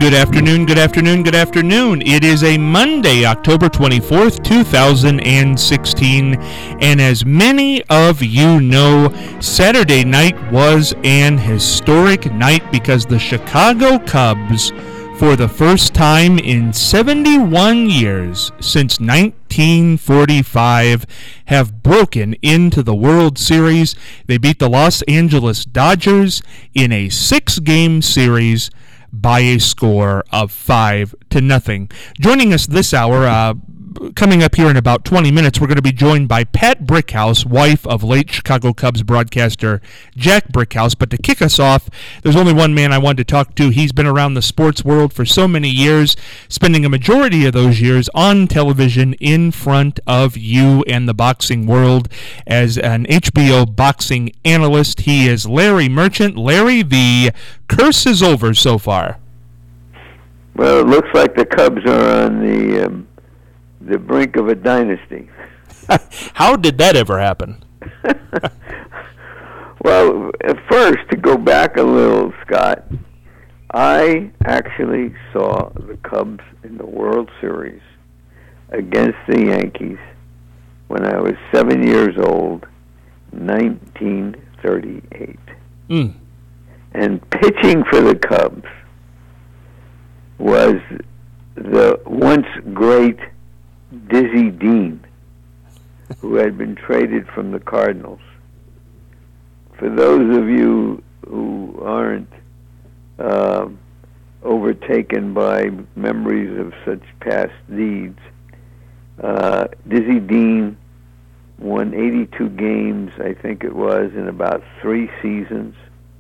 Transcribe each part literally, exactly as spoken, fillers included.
Good afternoon, good afternoon, good afternoon. It is a Monday, October twenty-fourth, two thousand sixteen, and as many of you know, Saturday night was an historic night because the Chicago Cubs, for the first time in seventy-one years, since nineteen forty-five, have broken into the World Series. They beat the Los Angeles Dodgers in a six-game series by a score of five to nothing. Joining us this hour, uh, coming up here in about twenty minutes, we're going to be joined by Pat Brickhouse, wife of late Chicago Cubs broadcaster Jack Brickhouse. But to kick us off, there's only one man I wanted to talk to. He's been around the sports world for so many years, spending a majority of those years on television in front of you and the boxing world as an H B O boxing analyst. He is Larry Merchant. Larry, the curse is over so far. Well, it looks like the Cubs are on the um, the brink of a dynasty. How did that ever happen? Well, at first, to go back a little, Scott, I actually saw the Cubs in the World Series against the Yankees when I was seven years old, nineteen thirty-eight. Mm. And pitching for the Cubs was the once great Dizzy Dean, who had been traded from the Cardinals. For those of you who aren't uh, overtaken by memories of such past deeds, uh, Dizzy Dean won eighty-two games, I think it was, in about three seasons.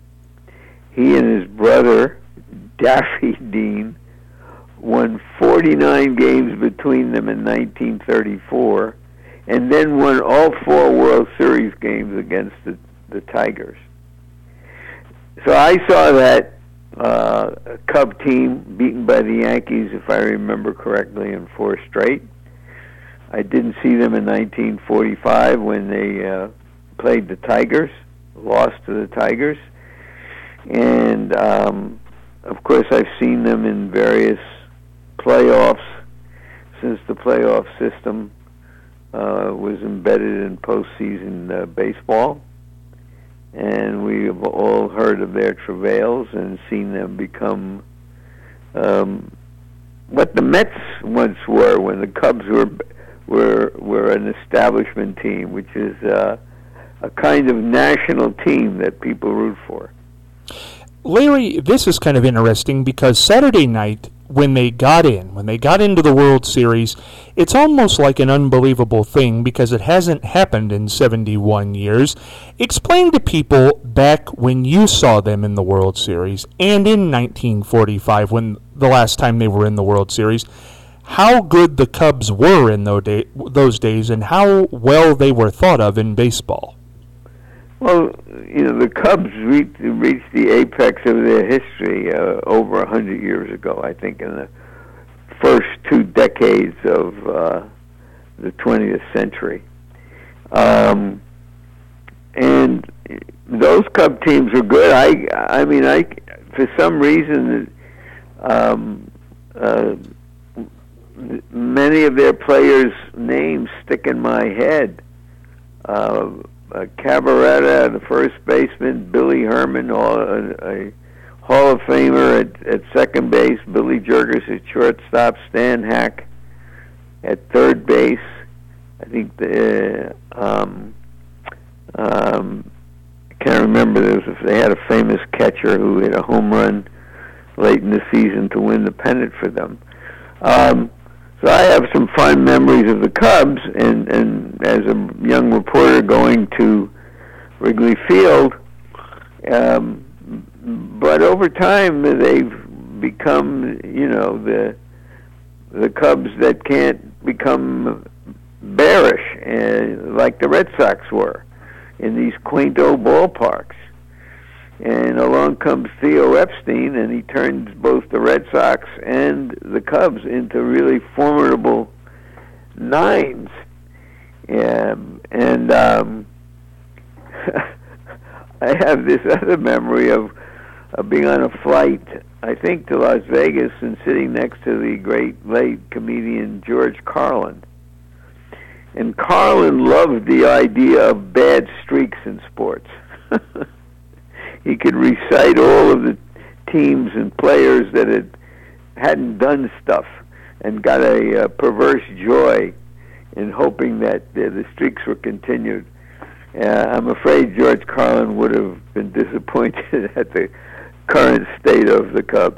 He and his brother, Daffy Dean, won forty-nine games between them in nineteen thirty-four, and then won all four World Series games against the, the Tigers. So I saw that uh, Cub team beaten by the Yankees, if I remember correctly, in four straight. I didn't see them in nineteen forty-five when they uh, played the Tigers, lost to the Tigers. And, um, of course, I've seen them in various playoffs since the playoff system uh, was embedded in postseason uh, baseball, and we have all heard of their travails and seen them become um, what the Mets once were when the Cubs were were were an establishment team, which is uh, a kind of national team that people root for. Larry, this is kind of interesting because Saturday night, when they got in, when they got into the World Series, it's almost like an unbelievable thing because it hasn't happened in seventy-one years. Explain to people back when you saw them in the World Series and in nineteen forty-five, when the last time they were in the World Series, how good the Cubs were in those days and how well they were thought of in baseball. Well, you know, the Cubs reached, reached the apex of their history uh, over a hundred years ago, I think, in the first two decades of uh, the twentieth century. Um, and those Cub teams were good. I, I mean, I, for some reason, um, uh, many of their players' names stick in my head. Uh, Uh, Cabaretta, the first baseman, Billy Herman, all, a, a Hall of Famer at, at second base, Billy Jergers at shortstop, Stan Hack at third base. I think the uh, um, um, I can't remember. There was a, they had a famous catcher who hit a home run late in the season to win the pennant for them. Um, So I have some fond memories of the Cubs, and, and as a young reporter going to Wrigley Field, um, but over time they've become, you know, the the Cubs that can't become bearish, uh, like the Red Sox were in these quaint old ballparks. And along comes Theo Epstein, and he turns both the Red Sox and the Cubs into really formidable nines. Um, and um, I have this other memory of uh, being on a flight, I think, to Las Vegas and sitting next to the great late comedian George Carlin. And Carlin loved the idea of bad streaks in sports. He could recite all of the teams and players that had, hadn't done stuff and got a uh, perverse joy in hoping that uh, the streaks were continued. Uh, I'm afraid George Carlin would have been disappointed at the current state of the Cubs.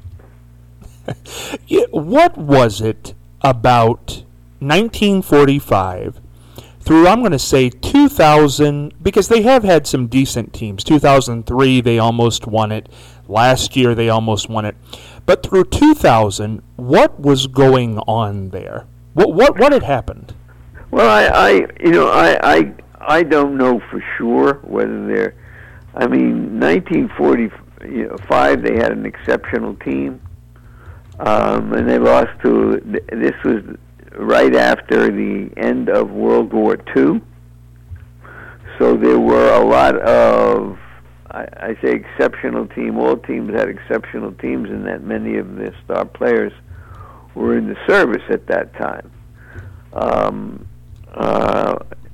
Yeah, what was it about nineteen forty-five through, I'm going to say, two thousand, because they have had some decent teams. two thousand three, they almost won it. Last year, they almost won it. But through two thousand, what was going on there? What what what had happened? Well, I, I you know, I, I I don't know for sure whether they're. I mean, nineteen forty-five, they had an exceptional team, um, and they lost to. This was right after the end of World War Two, so there were a lot of. I, I say exceptional team. All teams had exceptional teams, and that many of their star players were in the service at that time. Um, uh,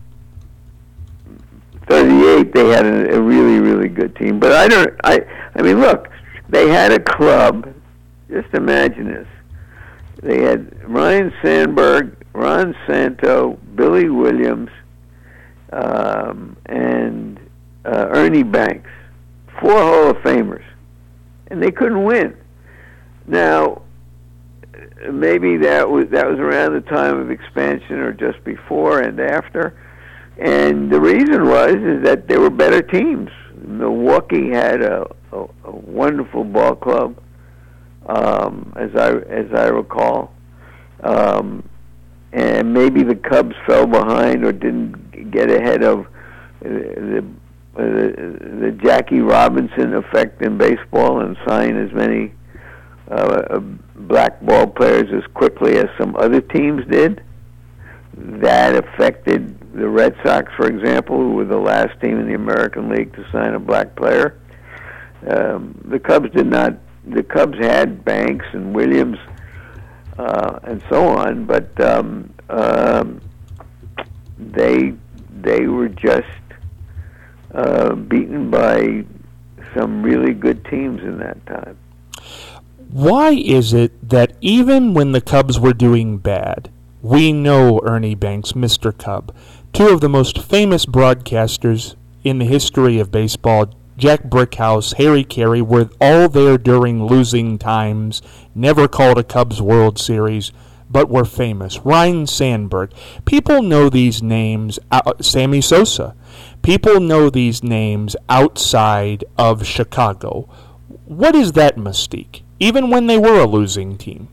thirty-eight, they had a, a really, really good team. But I don't. I. I mean, look, they had a club. Just imagine this. They had Ryne Sandberg, Ron Santo, Billy Williams, um, and uh, Ernie Banks. Four Hall of Famers, and they couldn't win. Now, maybe that was that was around the time of expansion, or just before and after. And the reason was is that there were better teams. Milwaukee had a, a, a wonderful ball club, um, as I as I recall, um, and maybe the Cubs fell behind or didn't get ahead of uh, the. The, the Jackie Robinson effect in baseball and sign as many uh, black ball players as quickly as some other teams did. That affected the Red Sox, for example, who were the last team in the American League to sign a black player. Um, the Cubs did not. The Cubs had Banks and Williams uh, and so on, but um, um, they they were just. Uh, beaten by some really good teams in that time. Why is it that even when the Cubs were doing bad, we know Ernie Banks, Mister Cub, two of the most famous broadcasters in the history of baseball, Jack Brickhouse, Harry Carey, were all there during losing times, never called a Cubs World Series, but were famous. Ryne Sandberg. People know these names. Uh, Sammy Sosa. People know these names outside of Chicago. What is that mystique, even when they were a losing team?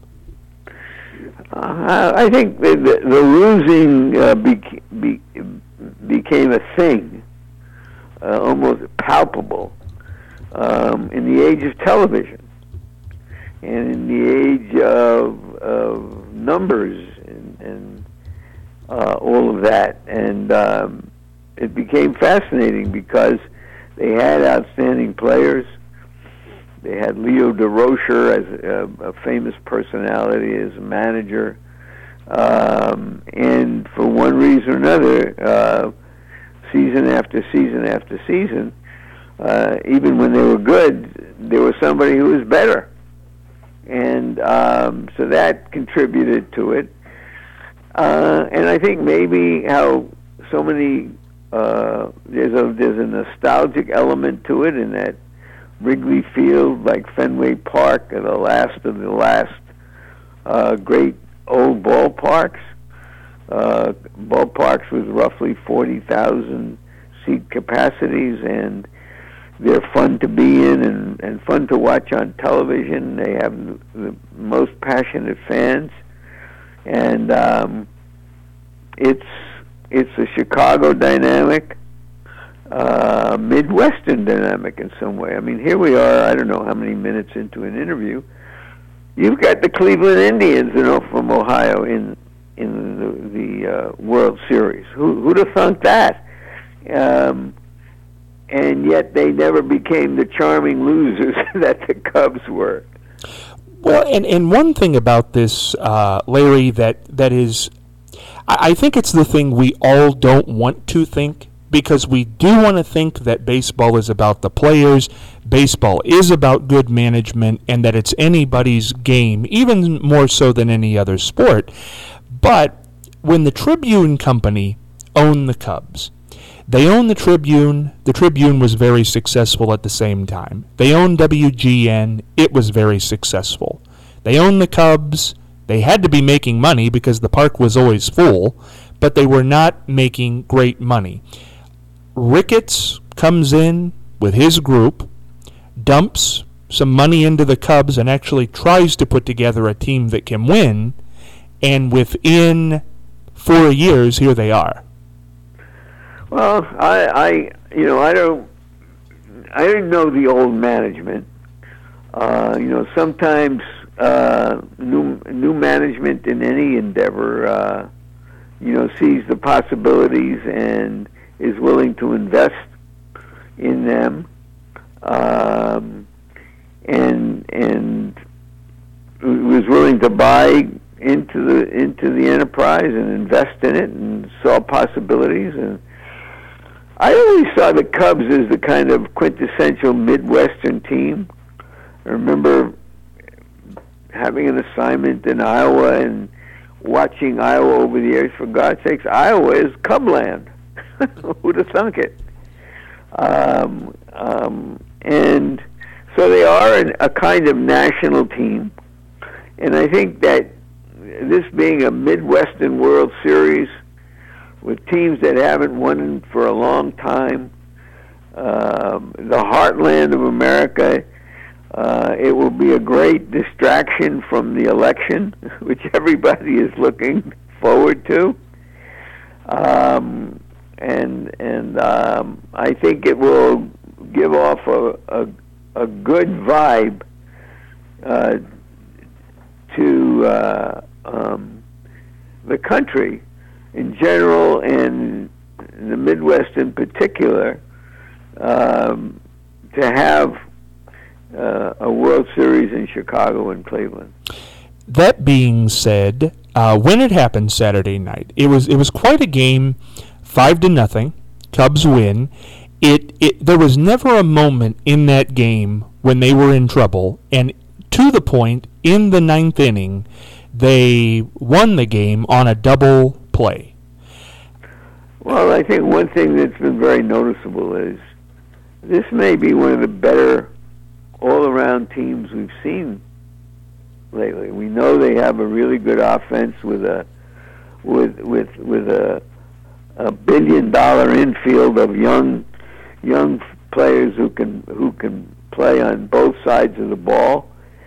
Uh, I think the, the, the losing uh, bec- be, became a thing, uh, almost palpable, um, in the age of television and in the age of, of numbers and, and uh, all of that. And um, it became fascinating because they had outstanding players. They had Leo DeRocher as a, a famous personality as a manager. Um, and for one reason or another, uh, season after season after season, uh, even when they were good, there was somebody who was better. And um, so that contributed to it. Uh, and I think maybe how so many, uh, there's a there's a nostalgic element to it in that Wrigley Field, like Fenway Park, are the last of the last uh, great old ballparks. Uh, ballparks with roughly forty thousand seat capacities, and they're fun to be in and, and fun to watch on television. They have the most passionate fans, and um, it's it's a Chicago dynamic, uh, Midwestern dynamic in some way. I mean, here we are. I don't know how many minutes into an interview. You've got the Cleveland Indians, you know, from Ohio in in the, the uh, World Series. Who, who'd have thunk that? Um, and yet they never became the charming losers that the Cubs were. Well, and, and one thing about this, uh, Larry, that, that is, I, I think it's the thing we all don't want to think, because we do want to think that baseball is about the players, baseball is about good management, and that it's anybody's game, even more so than any other sport. But when the Tribune Company owned the Cubs, they owned the Tribune. The Tribune was very successful at the same time. They owned W G N. It was very successful. They owned the Cubs. They had to be making money because the park was always full, but they were not making great money. Ricketts comes in with his group, dumps some money into the Cubs, and actually tries to put together a team that can win, and within four years, here they are. Well, I, I, you know, I don't, I didn't know the old management. Uh, you know, sometimes uh, new new management in any endeavor, uh, you know, sees the possibilities and is willing to invest in them, um, and and was willing to buy into the into the enterprise and invest in it, and saw possibilities. And I always saw the Cubs as the kind of quintessential Midwestern team. I remember having an assignment in Iowa and watching Iowa over the years. For God's sakes, Iowa is Cubland. Who'd have thunk it? Um, um, and so they are an, a kind of national team. And I think that this being a Midwestern World Series with teams that haven't won for a long time, um, the heartland of America, uh, it will be a great distraction from the election, which everybody is looking forward to. Um, and and um, I think it will give off a, a, a good vibe uh, to uh, um, the country in general, and the Midwest in particular, um, to have uh, a World Series in Chicago and Cleveland. That being said, uh, when it happened Saturday night, it was it was quite a game, five to nothing. Cubs win. It it there was never a moment in that game when they were in trouble, and to the point, in the ninth inning, they won the game on a double play. Well, I think one thing that's been very noticeable is this may be one of the better all-around teams we've seen lately. We know they have a really good offense with a with with with a a billion-dollar infield of young young players who can who can play on both sides of the ball,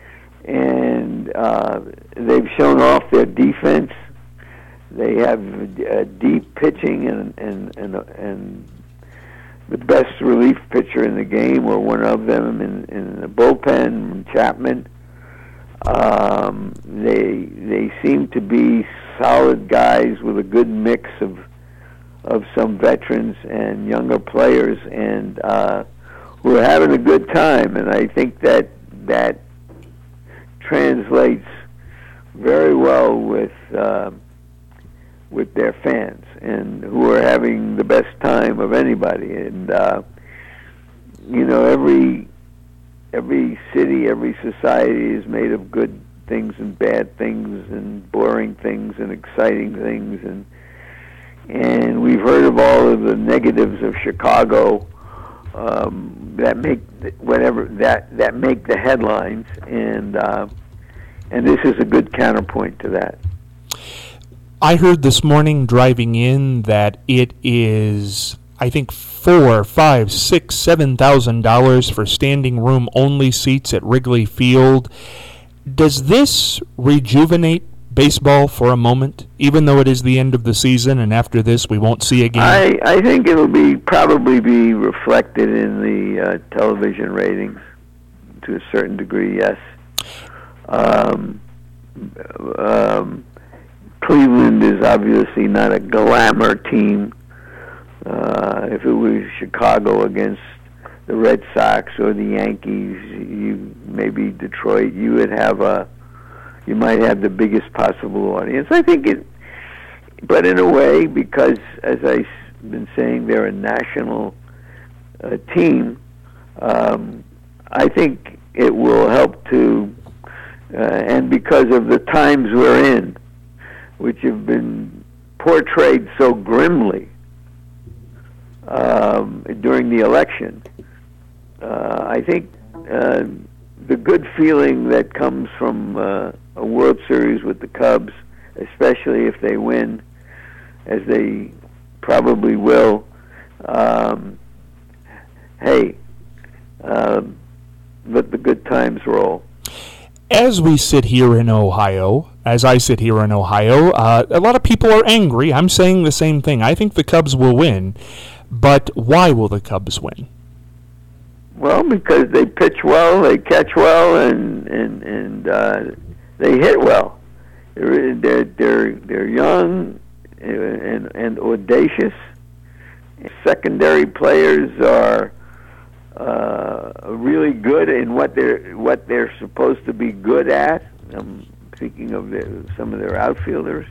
and uh, they've shown off their defense. They have uh, deep pitching and and and and the best relief pitcher in the game, or one of them, in, in the bullpen, Chapman. Um, they they seem to be solid guys with a good mix of of some veterans and younger players, and uh, who are having a good time. And I think that that translates very well with uh, with their fans, and who are having the best time of anybody. And uh, you know, every every city, every society is made of good things and bad things, and boring things and exciting things, and and we've heard of all of the negatives of Chicago um, that make whatever that that make the headlines, and uh, and this is a good counterpoint to that. I heard this morning driving in that it is, I think, four, five, six, seven thousand dollars for standing room only seats at Wrigley Field. Does this rejuvenate baseball for a moment, even though it is the end of the season, and after this we won't see a game? I, I think it'll be probably be reflected in the uh, television ratings to a certain degree. Yes. Um, um, Cleveland is obviously not a glamour team. Uh, if it was Chicago against the Red Sox or the Yankees, you maybe Detroit, you would have a, you might have the biggest possible audience. I think it, but in a way, because as I've been saying, they're a national uh, team. Um, I think it will help to, uh, and because of the times we're in, which have been portrayed so grimly um, during the election, uh, I think uh, the good feeling that comes from uh, a World Series with the Cubs, especially if they win, as they probably will, um, hey, um, let the good times roll. As we sit here in Ohio, as I sit here in Ohio, uh, a lot of people are angry. I'm saying the same thing. I think the Cubs will win, but why will the Cubs win? Well, because they pitch well, they catch well, and and and uh, they hit well. They're they're they're, they're young and and audacious. Secondary players are uh, really good in what they're what they're supposed to be good at. I'm speaking of the, some of their outfielders.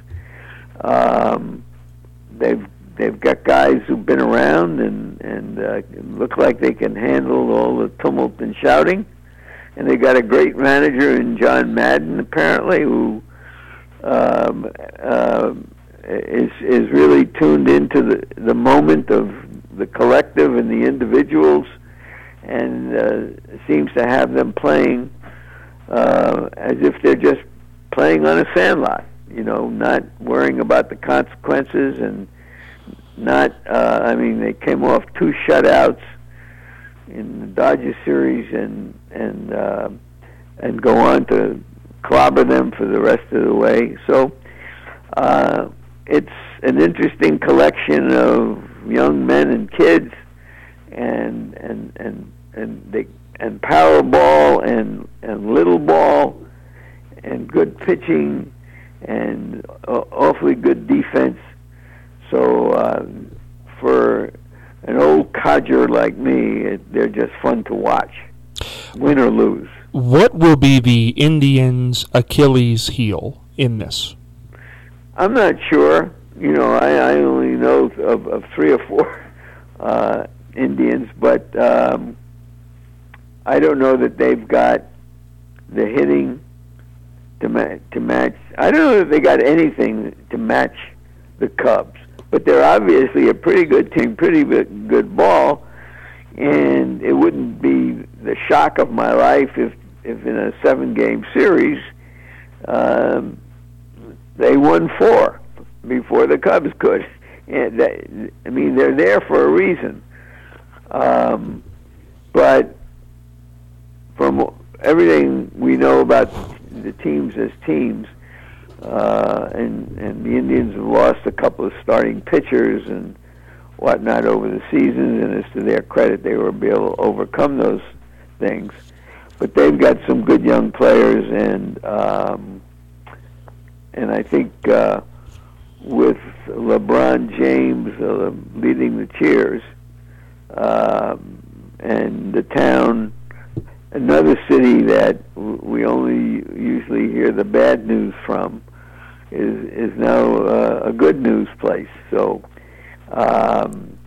Um, they've they've got guys who've been around and and uh, look like they can handle all the tumult and shouting. And they got a great manager in John Madden, apparently, who um, uh, is is really tuned into the the moment of the collective and the individuals, and uh, seems to have them playing uh, as if they're just playing on a sandlot. You know, not worrying about the consequences, and not. Uh, I mean, they came off two shutouts in the Dodgers series, and and uh, and go on to clobber them for the rest of the way. So uh, it's an interesting collection of young men and kids, and and and and they and power ball and and little ball, and good pitching, and uh, awfully good defense. So uh, for an old codger like me, it, they're just fun to watch, win or lose. What will be the Indians' Achilles heel in this? I'm not sure. You know, I, I only know of, of three or four uh, Indians, but um, I don't know that they've got the hitting to, ma- to match. I don't know if they got anything to match the Cubs. But they're obviously a pretty good team, pretty good ball, and it wouldn't be the shock of my life if, if in a seven-game series um, they won four before the Cubs could. And that, I mean, they're there for a reason. Um, but from everything we know about the teams as teams, Uh, and, and the Indians have lost a couple of starting pitchers and whatnot over the seasons, and as to their credit, they were able to overcome those things. But they've got some good young players, and um, and I think uh, with LeBron James uh, leading the cheers, uh, and the town, another city that we only usually hear the bad news from, is is now uh, a good news place. So um,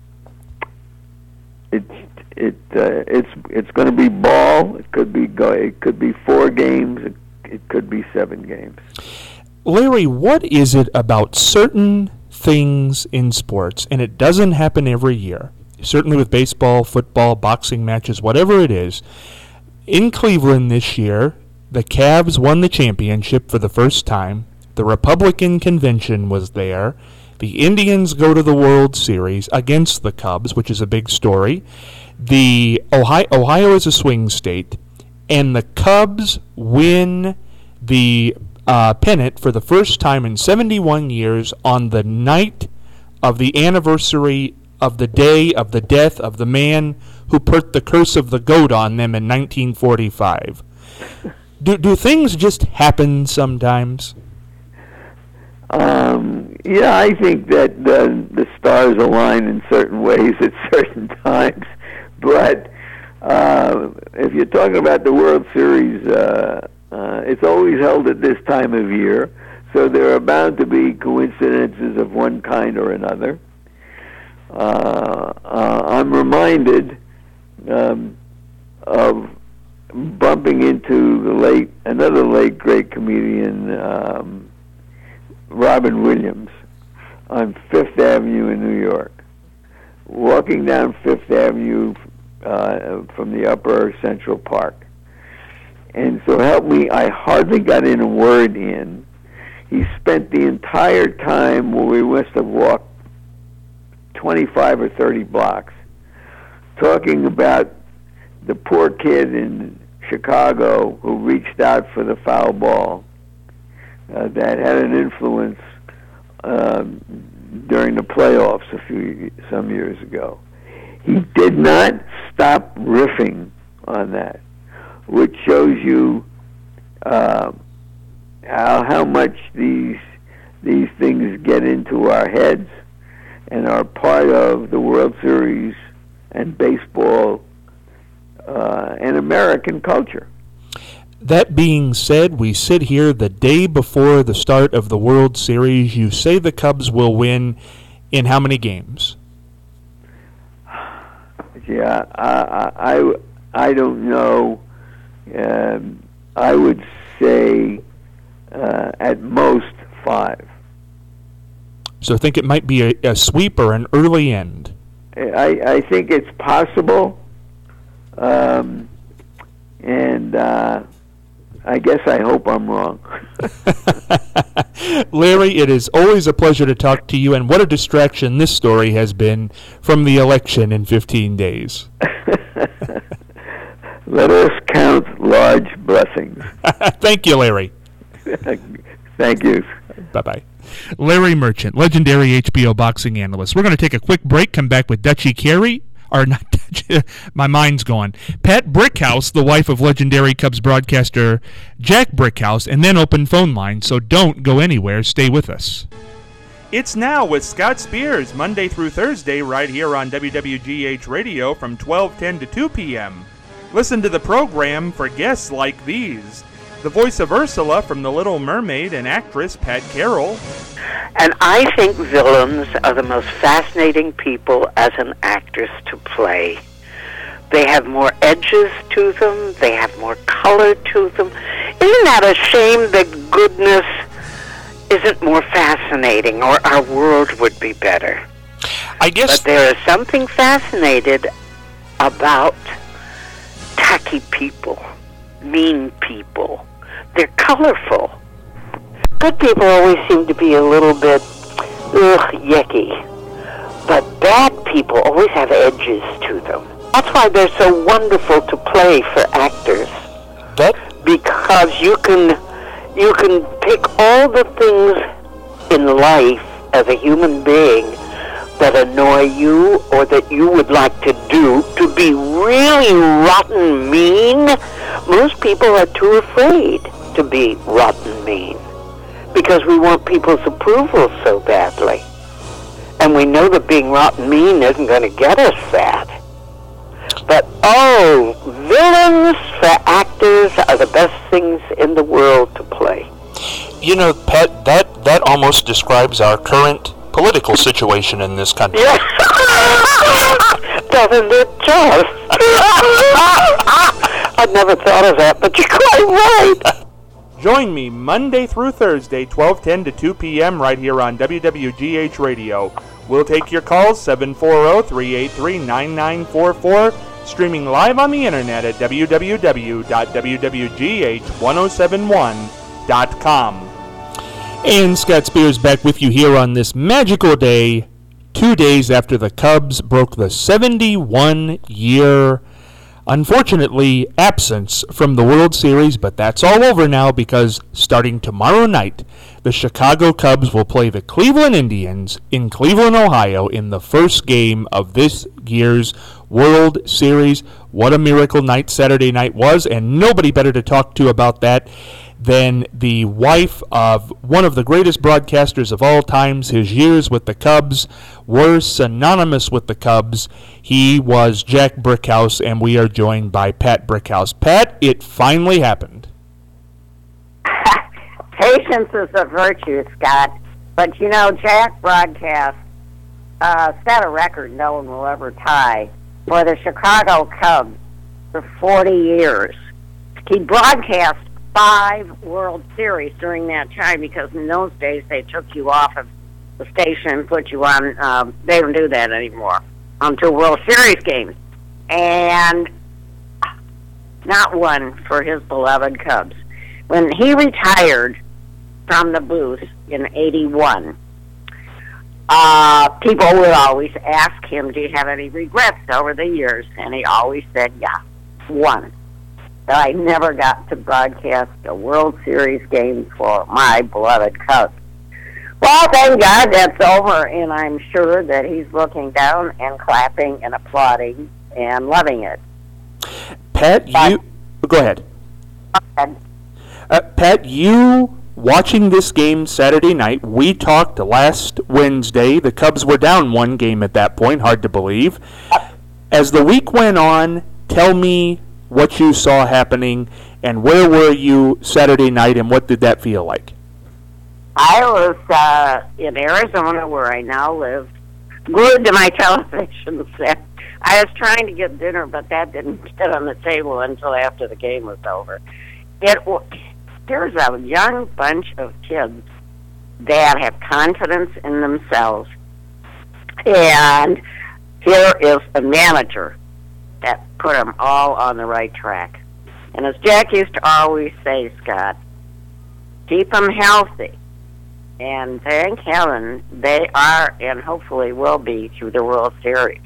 it's it uh, it's it's going to be ball. It could be go, it could be four games. It, it could be seven games. Larry, what is it about certain things in sports, and it doesn't happen every year, certainly with baseball, football, boxing matches, whatever it is. In Cleveland this year, the Cavs won the championship for the first time. The Republican convention was there. The Indians go to the World Series against the Cubs, which is a big story. The Ohio, Ohio is a swing state, and the Cubs win the uh, pennant for the first time in seventy-one years on the night of the anniversary of the day of the death of the man who put the curse of the goat on them in nineteen forty-five. Do do things just happen sometimes? Um, yeah, I think that the, the stars align in certain ways at certain times. But uh, if you're talking about the World Series, uh, uh, it's always held at this time of year, so there are bound to be coincidences of one kind or another. Uh, uh, I'm reminded um, of bumping into the late, another late great comedian, um, Robin Williams, on Fifth Avenue in New York. Walking down Fifth Avenue uh, from the upper Central Park. And so help me, I hardly got in a word in. He spent the entire time, where we must have walked twenty-five or thirty blocks, talking about the poor kid in Chicago who reached out for the foul ball uh, that had an influence um, during the playoffs a few some years ago. He did not stop riffing on that, which shows you uh, how how much these these things get into our heads and are part of the World Series and baseball uh, and American culture. That being said, we sit here the day before the start of the World Series. You say the Cubs will win in how many games? Yeah, I, I, I don't know. Um, I would say uh, at most five. So think it might be a, a sweep or an early end? I, I think it's possible. Um, and uh, I guess I hope I'm wrong. Larry, it is always a pleasure to talk to you, and what a distraction this story has been from the election in fifteen days. Let us count large blessings. Thank you, Larry. Thank you. Bye-bye. Larry Merchant, legendary H B O boxing analyst. We're going to take a quick break, come back with Dutchie Carey. Or not, my mind's gone. Pat Brickhouse, the wife of legendary Cubs broadcaster Jack Brickhouse, and then open phone line, so don't go anywhere. Stay with us. It's Now with Scott Spears, Monday through Thursday, right here on W W G H Radio from twelve ten to two p.m. Listen to the program for guests like these. The voice of Ursula from The Little Mermaid and actress Pat Carroll. And I think villains are the most fascinating people as an actress to play. They have more edges to them. They have more color to them. Isn't that a shame that goodness isn't more fascinating, or our world would be better? I guess. But there is something fascinated about tacky people, mean people. They're colorful. Good people always seem to be a little bit, ugh, yucky. But bad people always have edges to them. That's why they're so wonderful to play for actors. That? Because you can, you can pick all the things in life as a human being that annoy you or that you would like to do to be really rotten mean. Most people are too afraid to be rotten mean because we want people's approval so badly. And we know that being rotten mean isn't going to get us that. But, oh, villains for actors are the best things in the world to play. You know, Pat, that, that almost describes our current political situation in this country. Yes. Doesn't it just? I'd never thought of that, but you're quite right. Join me Monday through Thursday, twelve ten to two p.m. right here on W W G H Radio. We'll take your calls, seven four zero, three eight three, nine nine four four, streaming live on the internet at w w w dot w w g h one oh seven one dot com. And Scott Spears back with you here on this magical day, two days after the Cubs broke the seventy-one year, unfortunately, absence from the World Series, but that's all over now because starting tomorrow night, the Chicago Cubs will play the Cleveland Indians in Cleveland, Ohio in the first game of this year's World Series. What a miracle night Saturday night was, and nobody better to talk to about that then the wife of one of the greatest broadcasters of all times. His years with the Cubs were synonymous with the Cubs. He was Jack Brickhouse, and we are joined by Pat Brickhouse. Pat, it finally happened. Patience is a virtue, Scott. But, you know, Jack broadcast uh, set a record no one will ever tie for the Chicago Cubs for forty years. He broadcast five World Series during that time because in those days they took you off of the station and put you on, um, they don't do that anymore, onto World Series games. And not one for his beloved Cubs. When he retired from the booth in eighty-one, uh, people would always ask him, do you have any regrets over the years? And he always said, yeah, one. That I never got to broadcast a World Series game for my beloved Cubs. Well, thank God that's over, and I'm sure that he's looking down and clapping and applauding and loving it. Pat, but, you... Go ahead. Go ahead. Uh, Pat, you watching this game Saturday night, we talked last Wednesday. The Cubs were down one game at that point, hard to believe. As the week went on, tell me what you saw happening and where were you Saturday night and what did that feel like? I was uh, in Arizona, where I now live, glued to my television set. I was trying to get dinner, but that didn't get on the table until after the game was over. It There's a young bunch of kids that have confidence in themselves, and here is a manager that put them all on the right track. And as Jack used to always say, Scott, keep them healthy. And thank heaven they are and hopefully will be through the World Series.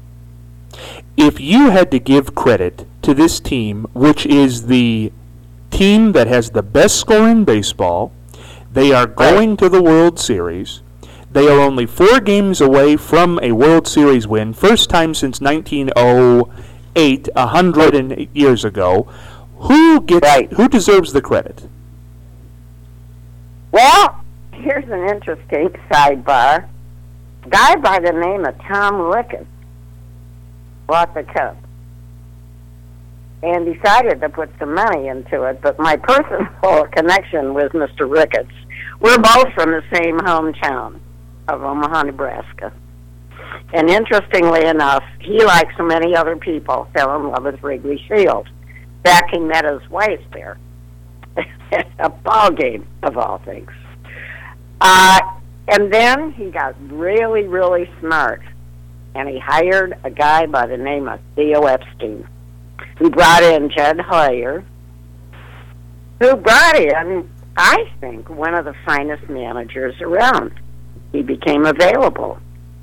If you had to give credit to this team, which is the team that has the best score in baseball, they are going to the World Series. They are only four games away from a World Series win, first time since nineteen oh eight, one hundred eight years ago. Who gets? Right. Who deserves the credit? Well, here's an interesting sidebar. A guy by the name of Tom Ricketts bought the Cubs and decided to put some money into it, but my personal connection with Mister Ricketts, we're both from the same hometown of Omaha, Nebraska. And interestingly enough, he, like so many other people, fell in love with Wrigley Field. In fact, he met his wife there at a ball game, of all things. Uh, and then he got really, really smart, and he hired a guy by the name of Theo Epstein, who brought in Jed Hoyer, who brought in, I think, one of the finest managers around. He became available.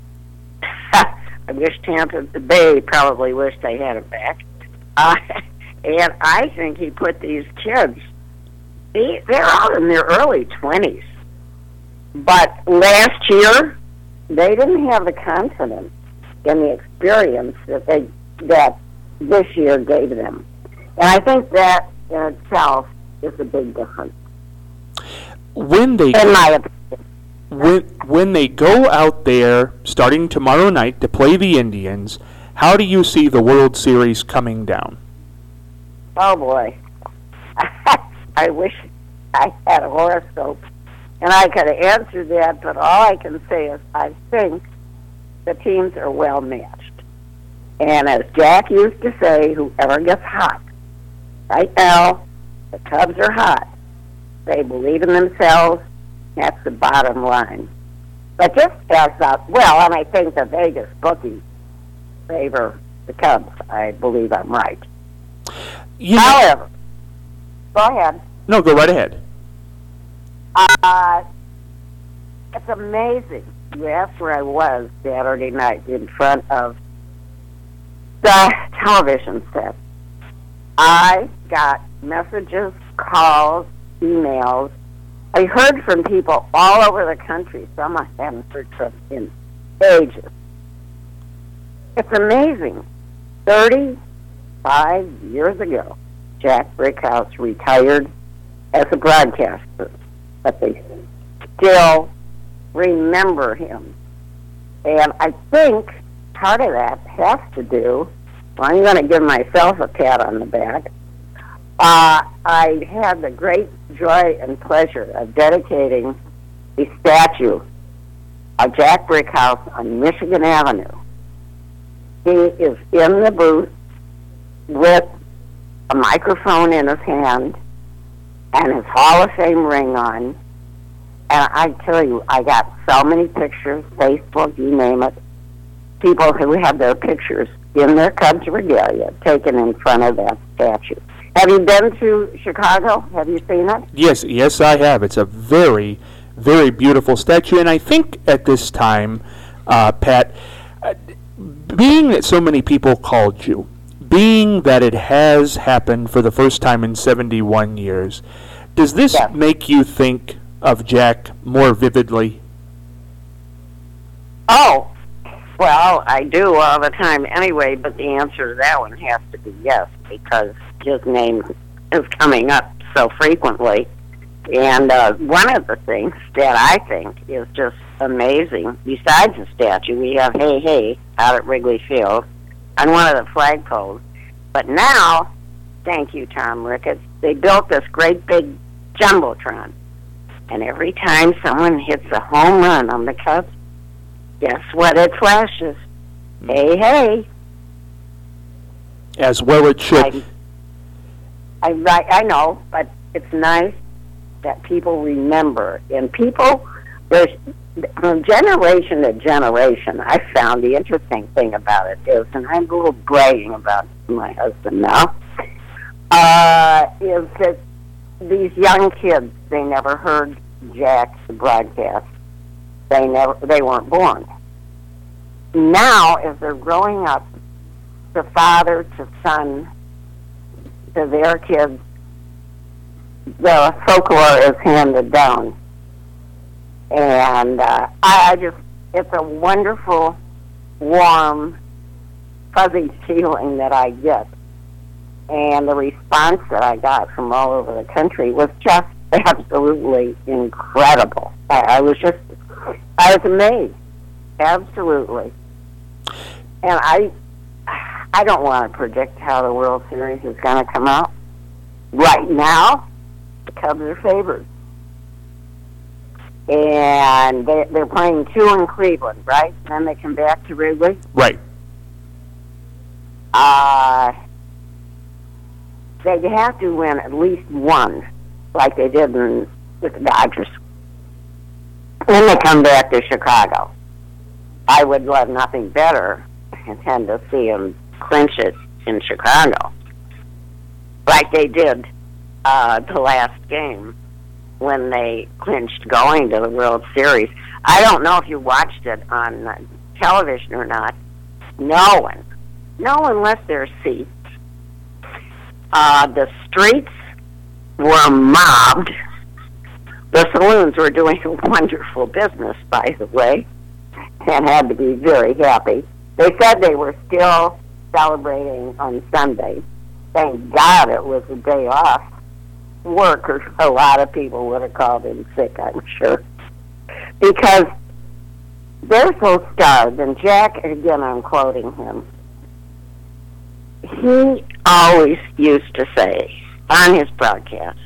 I wish Tampa Bay probably wished they had him back. Uh, and I think he put these kids, they, they're all in their early twenties. But last year, they didn't have the confidence and the experience that they that this year gave them. And I think that in itself is a big difference. When they in my opinion. When, when they go out there starting tomorrow night to play the Indians, how do you see the World Series coming down? Oh, boy. I wish I had a horoscope and I could answer that, but all I can say is I think the teams are well matched. And as Jack used to say, whoever gets hot. Right now, the Cubs are hot. They believe in themselves. That's the bottom line. But just as a, well, and I think the Vegas bookies favor the Cubs. I believe I'm right. You know, However, go ahead. No, go right ahead. Uh, it's amazing. You asked where I was Saturday night in front of the television set. I got messages, calls, emails. I heard from people all over the country. Some I haven't heard from in ages. It's amazing. thirty-five years ago, Jack Brickhouse retired as a broadcaster, but they still remember him. And I think part of that has to do, well, I'm going to give myself a pat on the back. Uh, I had the great joy and pleasure of dedicating a statue of Jack Brickhouse on Michigan Avenue. He is in the booth with a microphone in his hand and his Hall of Fame ring on. And I tell you, I got so many pictures, Facebook, you name it, people who have their pictures in their Cubs regalia taken in front of that statue. Have you been to Chicago? Have you seen it? Yes, yes, I have. It's a very, very beautiful statue. And I think at this time, uh, Pat, uh, being that so many people called you, being that it has happened for the first time in seventy-one years, does this Yes. make you think of Jack more vividly? Oh, well, I do all the time anyway, but the answer to that one has to be yes, because his name is coming up so frequently. And uh, one of the things that I think is just amazing, besides the statue, we have Hey Hey out at Wrigley Field on one of the flagpoles. But now, thank you, Tom Ricketts, they built this great big Jumbotron. And every time someone hits a home run on the Cubs, guess what it flashes? Mm. Hey, hey. As well it should. I, I, I know, but it's nice that people remember. And people, there's, from generation to generation, I found the interesting thing about it is, and I'm a little bragging about my husband now, uh, is that these young kids, they never heard Jack's broadcast. They never, they weren't born. Now, as they're growing up, to father to son to their kids, the folklore is handed down. And uh, I, I just, it's a wonderful, warm, fuzzy feeling that I get. And the response that I got from all over the country was just absolutely incredible. I, I was just, I was amazed. Absolutely. And I, I don't want to predict how the World Series is going to come out. Right now, the Cubs are favored. And they, they're playing two in Cleveland, right? Then they come back to Wrigley. Right. Uh, they have to win at least one, like they did in, with the Dodgers. Then they come back to Chicago. I would love nothing better than to see them clinch it in Chicago, like they did uh, the last game when they clinched going to the World Series. I don't know if you watched it on uh, television or not. No one, no one left their seats. Uh, the streets were mobbed. The saloons were doing a wonderful business, by the way, and had to be very happy. They said they were still celebrating on Sunday. Thank God it was a day off work, or a lot of people would have called in sick, I'm sure. Because they're so starved, and Jack, again, I'm quoting him, he always used to say on his broadcast,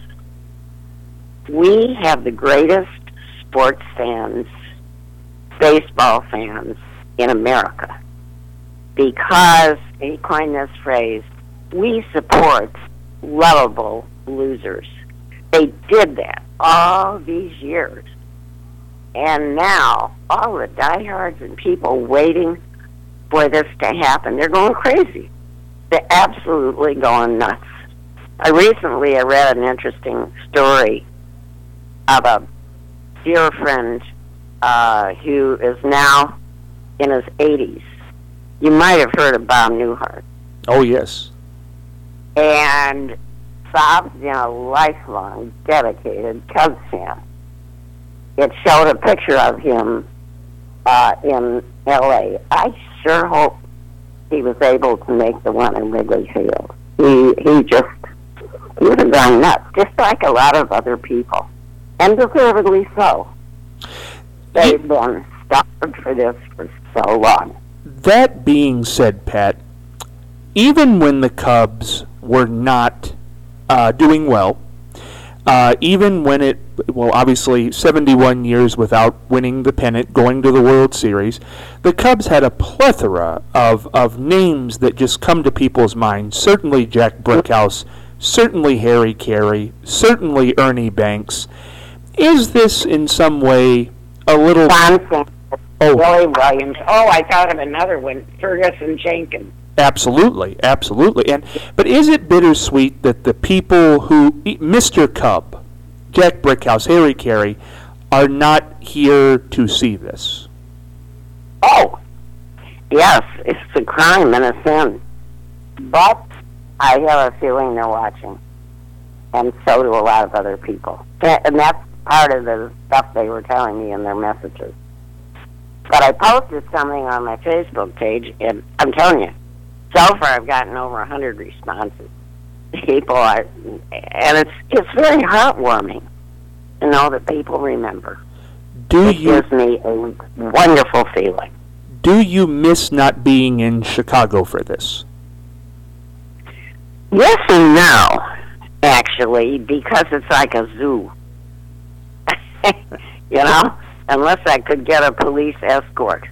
we have the greatest sports fans, baseball fans in America, because, he coined this phrase, we support lovable losers. They did that all these years. And now, all the diehards and people waiting for this to happen, they're going crazy. They're absolutely going nuts. I recently I read an interesting story of a dear friend uh, who is now in his eighties. You might have heard of Bob Newhart. Oh, yes. And Bob's been a lifelong, dedicated Cubs fan. It showed a picture of him uh, in L A. I sure hope he was able to make the one in Wrigley Field. He he just he would have gone nuts, just like a lot of other people, and deservedly so. They've been starved for this for so long. That being said, Pat, even when the Cubs were not uh, doing well, uh, even when it, well, obviously seventy-one years without winning the pennant, going to the World Series, the Cubs had a plethora of, of names that just come to people's minds. Certainly Jack Brickhouse, certainly Harry Carey, certainly Ernie Banks. Is this in some way a little... Nonsense. Oh. Willie Williams. Oh, I thought of another one, Ferguson Jenkins. Absolutely, absolutely. And but is it bittersweet that the people who, Mister Cub, Jack Brickhouse, Harry Carey, are not here to see this? Oh, yes, it's a crime and a sin. But I have a feeling they're watching, and so do a lot of other people. And that's part of the stuff they were telling me in their messages. But I posted something on my Facebook page, and I'm telling you, so far I've gotten over one hundred responses. People are, and it's it's very heartwarming to know that people remember. Do it you, gives me a wonderful feeling. Do you miss not being in Chicago for this? Yes and no, actually, because it's like a zoo. You know? Unless I could get a police escort.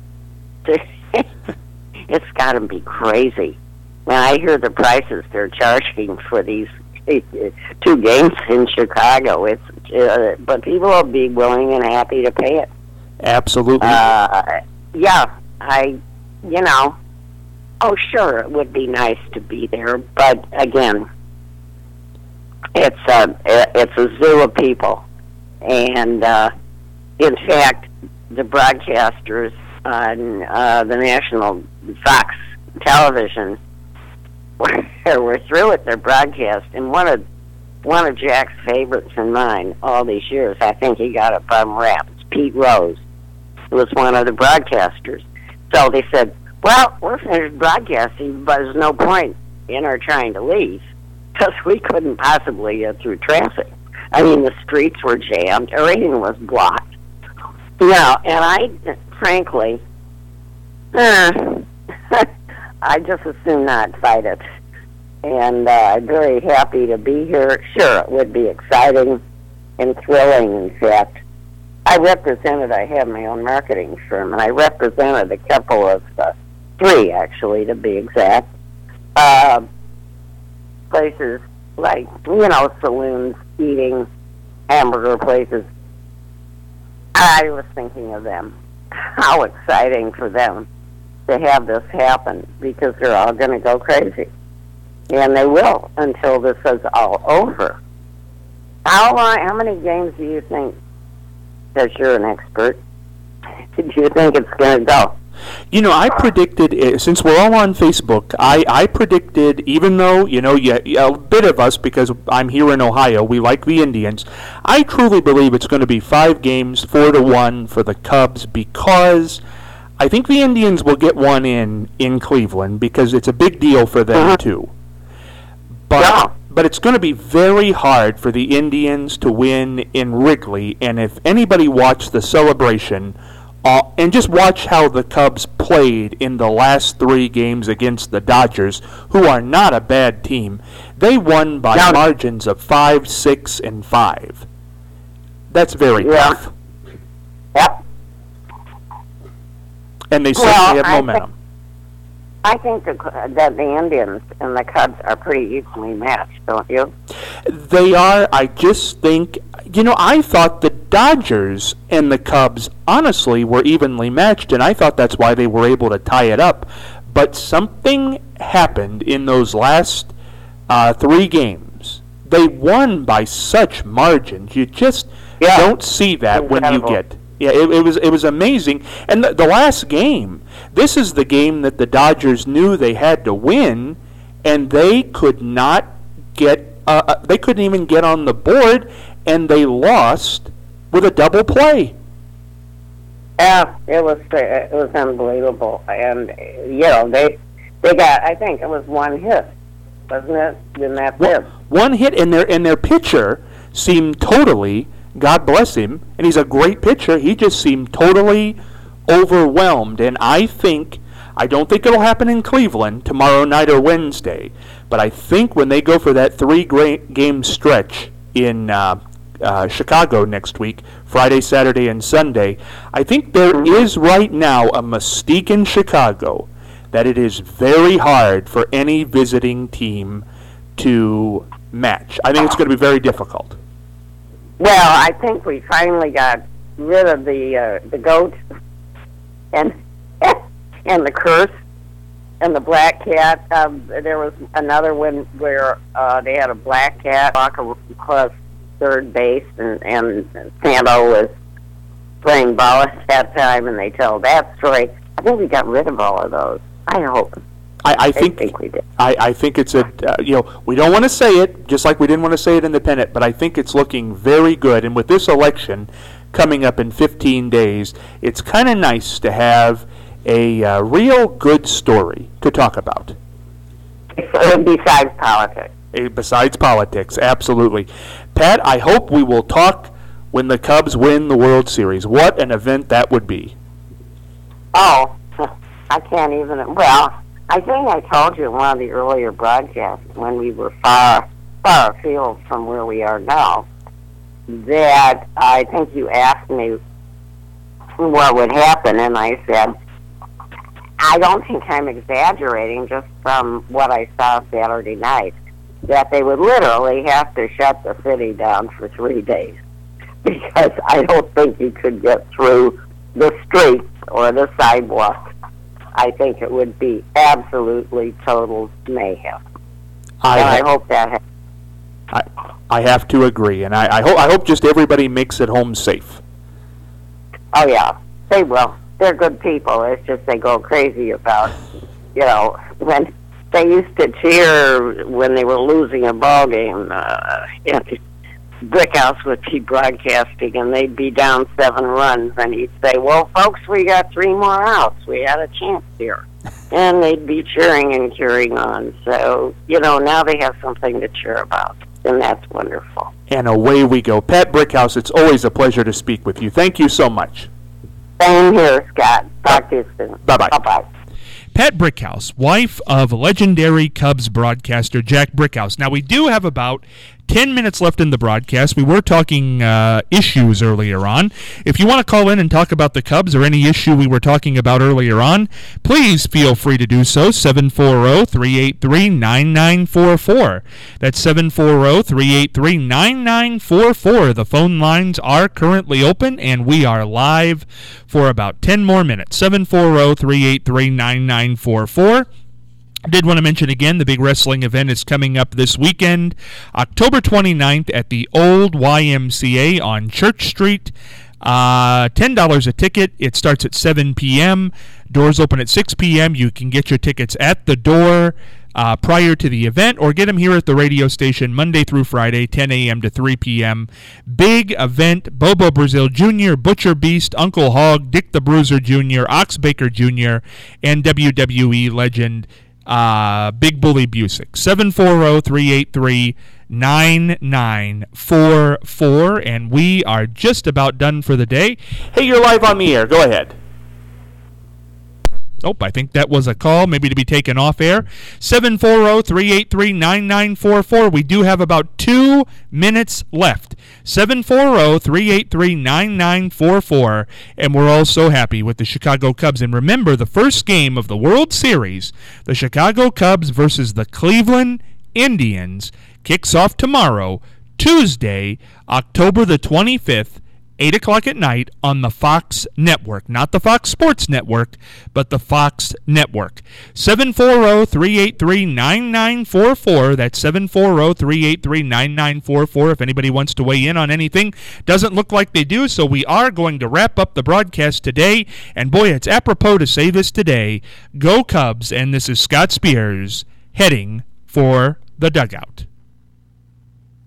It's got to be crazy. When I hear the prices they're charging for these two games in Chicago, it's uh, but people will be willing and happy to pay it. Absolutely. Uh, yeah, I, you know, oh sure, it would be nice to be there, but again, it's a it's a zoo of people, and uh, in fact, the broadcasters on uh, the national Fox television were, were through with their broadcast, and one of one of Jack's favorites and mine all these years, I think he got a bum rap. It's Pete Rose, who was one of the broadcasters. So they said, well, we're finished broadcasting, but there's no point in our trying to leave, because we couldn't possibly get through traffic. I mean, the streets were jammed, everything was blocked. You know, and I, frankly, uh, I just as soon not fight it. And uh, I'm very happy to be here. Sure, it would be exciting and thrilling, in fact. I represented, I have my own marketing firm, and I represented a couple of, uh, three actually to be exact, uh, places like, you know, saloons, eating, hamburger places. I was thinking of them. How exciting for them to have this happen, because they're all going to go crazy. And they will until this is all over. How long, how many games do you think, because you're an expert, do you think it's going to go? You know, I predicted, uh, since we're all on Facebook, I, I predicted, even though, you know, you, a bit of us, because I'm here in Ohio, we like the Indians, I truly believe it's going to be five games, four to one for the Cubs, because I think the Indians will get one in in Cleveland, because it's a big deal for them, uh-huh. too. But, yeah. but it's going to be very hard for the Indians to win in Wrigley, and if anybody watched the celebration, Uh, and just watch how the Cubs played in the last three games against the Dodgers, who are not a bad team. They won by now, margins of five, six, and five. That's very yeah. tough. Yep. And they well, certainly have I momentum. Think, I think the, that the Indians and the Cubs are pretty equally matched, don't you? They are. I just think, you know, I thought the Dodgers and the Cubs, honestly, were evenly matched, and I thought that's why they were able to tie it up. But something happened in those last uh, three games. They won by such margins. You just yeah. don't see that Incredible. when you get... Yeah, it, it was it was amazing. And the, the last game, this is the game that the Dodgers knew they had to win, and they could not get, uh, they couldn't even get on the board, and they lost with a double play. Yeah, it was it was unbelievable, and you know they they got, I think it was one hit wasn't it? And that's one, it. One hit, and their and their pitcher seemed totally, God bless him, and he's a great pitcher. He just seemed totally overwhelmed, and I think, I don't think it'll happen in Cleveland tomorrow night or Wednesday, but I think when they go for that three-game stretch in uh, uh, Chicago next week, Friday, Saturday, and Sunday, I think there is right now a mystique in Chicago that it is very hard for any visiting team to match. I think it's going to be very difficult. Well, I think we finally got rid of the uh, the goat and and the curse and the black cat. Um, there was another one where uh, they had a black cat walk across third base, and, and Santo was playing ball at that time, and they tell that story. I think we got rid of all of those. I hope. I, I think, think we did. I, I think it's a uh, you know, we don't want to say it, just like we didn't want to say it in the pennant, but I think it's looking very good. And with this election coming up in fifteen days, it's kind of nice to have a uh, real good story to talk about. Besides politics. Uh, besides politics, absolutely. Pat, I hope we will talk when the Cubs win the World Series. What an event that would be. Oh, I can't even, well, I think I told you in one of the earlier broadcasts when we were far, far afield from where we are now, that I think you asked me what would happen, and I said, I don't think I'm exaggerating just from what I saw Saturday night, that they would literally have to shut the city down for three days because I don't think you could get through the streets or the sidewalks. I think it would be absolutely total mayhem. I, and ha- I hope that happens. I, I have to agree, and I, I hope I hope just everybody makes it home safe. Oh, yeah, they will. They're good people. It's just they go crazy about, you know, when they used to cheer when they were losing a ball game. Uh, you know, Brickhouse would be broadcasting, and they'd be down seven runs, and he'd say, well, folks, we got three more outs. We had a chance here. And they'd be cheering and cheering on. So, you know, now they have something to cheer about, and that's wonderful. And away we go. Pat Brickhouse, it's always a pleasure to speak with you. Thank you so much. Same here, Scott. Talk to you soon. Bye-bye. Bye-bye. Pat Brickhouse, wife of legendary Cubs broadcaster Jack Brickhouse. Now, we do have about ten minutes left in the broadcast. We were talking uh, issues earlier on. If you want to call in and talk about the Cubs or any issue we were talking about earlier on, please feel free to do so. seven four zero, three eight three, nine nine four four. That's seven four zero, three eight three, nine nine four four. The phone lines are currently open, and we are live for about ten more minutes. seven four zero, three eight three, nine nine four four. I did want to mention again, the big wrestling event is coming up this weekend, October twenty-ninth at the old Y M C A on Church Street. Uh, ten dollars a ticket. It starts at seven p.m. Doors open at six p.m. You can get your tickets at the door uh, prior to the event, or get them here at the radio station Monday through Friday, ten a.m. to three p.m. Big event. Bobo Brazil Junior, Butcher Beast, Uncle Hog, Dick the Bruiser Junior, Ox Baker Junior, and W W E legend Uh, Big Bully Busick. seven four zero, three eight three, nine nine four four. And we are just about done for the day. Hey, you're live on the air. Go ahead. Oh, I think that was a call, maybe to be taken off air. seven four zero, three eight three, nine nine four four. We do have about two minutes left. seven four zero, three eight three, nine nine four four. And we're all so happy with the Chicago Cubs. And remember, the first game of the World Series, the Chicago Cubs versus the Cleveland Indians, kicks off tomorrow, Tuesday, October the twenty-fifth, eight o'clock at night on the Fox Network. Not the Fox Sports Network, but the Fox Network. seven four zero, three eight three, nine nine four four. That's seven four zero, three eight three, nine nine four four. If anybody wants to weigh in on anything. Doesn't look like they do, so we are going to wrap up the broadcast today. And boy, it's apropos to say this today. Go Cubs, and this is Scott Spears heading for the dugout.